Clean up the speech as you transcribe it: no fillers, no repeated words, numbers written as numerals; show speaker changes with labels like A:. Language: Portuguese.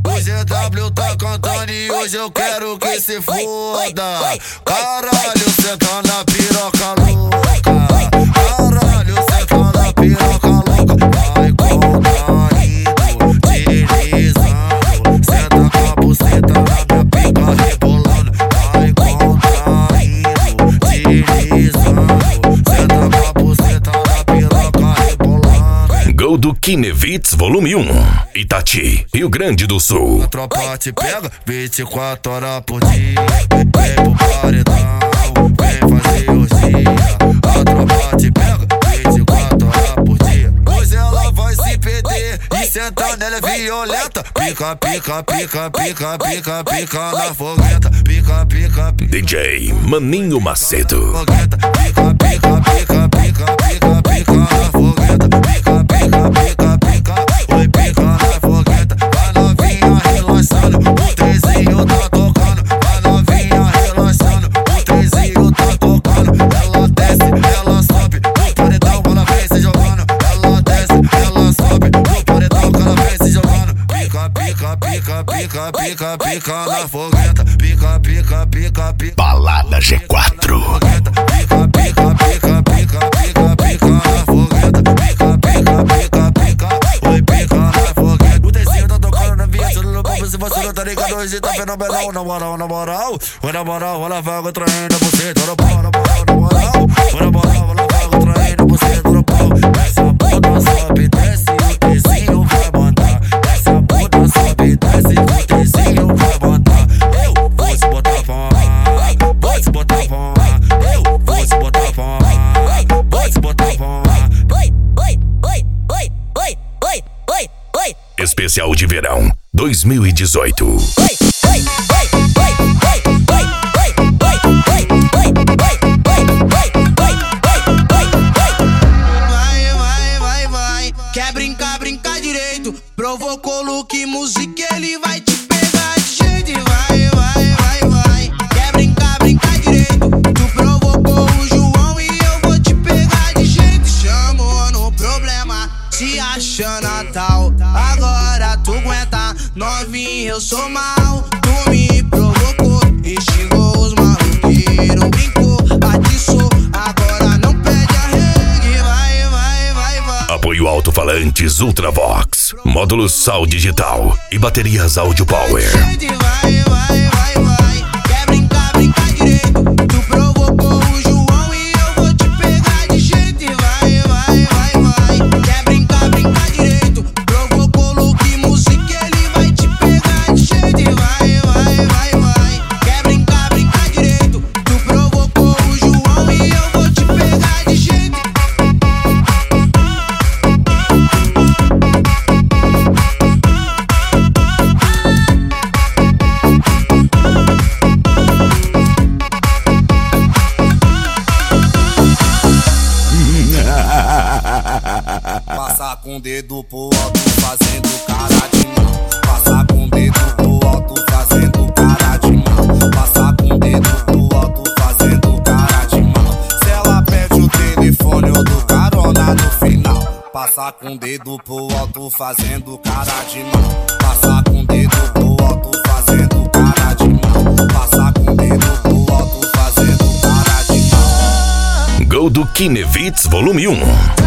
A: O GW tá cantando e hoje eu quero que se foda. Caralho, senta na piroca louca. Caralho, senta na piroca louca. Vai contraindo, deslizando. Senta com a buceta na minha pica rebolando. Vai contraindo, deslizando. Senta com a buceta na piroca rebolando.
B: Gol do Kinevitz, volume 1. Itati, Rio Grande do Sul.
A: A tropa te pega 24 horas por dia. Vem pro paredão, vem fazer orgia. A tropa te pega 24 horas por dia. Hoje ela vai se perder e sentar nela é violenta. Pica, pica, pica, pica, pica, pica na fogueta. Pica, pica, pica.
B: DJ Maninho Macedo.
A: Fogueta. Pica, pica, pica, pica, pica, pica na fogueta. Pica, pica, pica, pica. Oi, pica na fogueta. Vai novinha relaxando, o trezinho tá tocando. Vai novinha relaxando, o trezinho tá tocando. Ela desce, ela sobe, no paredão ela vem se jogando. Ela desce, ela sobe, no paredão ela vem se jogando. Pica, pica, pica, pica, pica, pica na fogueta. Pica, pica, pica, pica.
B: Balada G4.
A: Pica, pica, pica, pica, pica, pica na fogueta. Pica, pica, pica, pica. Oi, pica na fogueta. O desenho tá tocando na via, tudo no papo, se você não tá ligado, hoje tá fenomenal. Na moral, na moral, oi, na moral, ela vai contraindo você, toda pau, na moral, na moral. Oi, na moral, ela vai contraindo você, toda pau. Essa bunda sobe, desce, o desenho vai mandar. Essa bunda sobe, desce, o desenho vai mandar. Eu vou se botar fora, vou se botar fora. Eu vou se botar fora, vou se botar fora.
C: Oi, oi, oi, oi, oi, oi, oi, oi.
B: Especial de verão 2018.
C: Oi, oi, oi, oi, oi, oi, oi, oi, oi, oi, oi,
D: Vai, vai, quer brincar, brincar direito. Provocou look, música, ele vai te pegar de jeito. Vai, quer brincar, brincar direito. Tu provocou o João e eu vou te pegar de jeito. Chamou no problema, se acha Natal. Agora tu aguenta, novinha, eu sou mal. Tu me provocou e xingou os maluqueiros. Brincou, atiçou, agora não pede arregue. Vai.
B: Apoio alto-falantes Ultravox, módulos Sal Digital e baterias Audio Power.
D: Vai, quer brincar, brincar direito. Tu provocou o João e eu vou te pegar de jeito. Vai, quer brincar, brincar direito. Provocou look, música, ele vai te pegar de jeito. Vai, quer brincar, brincar direito. Tu provocou o João e eu vou te pegar de jeito.
E: Passa com o dedo pro alto fazendo cara de mal. Passa com o dedo pro alto fazendo cara de mal. Passa com o dedo pro alto fazendo cara de mal. Se ela pede o telefone ou do carona no final. Passa com o dedo pro alto fazendo cara de mal. Passa com o dedo pro alto fazendo cara de mal. Passa com o dedo pro alto fazendo cara de mal.
B: Gol do Kinevitz, volume 1.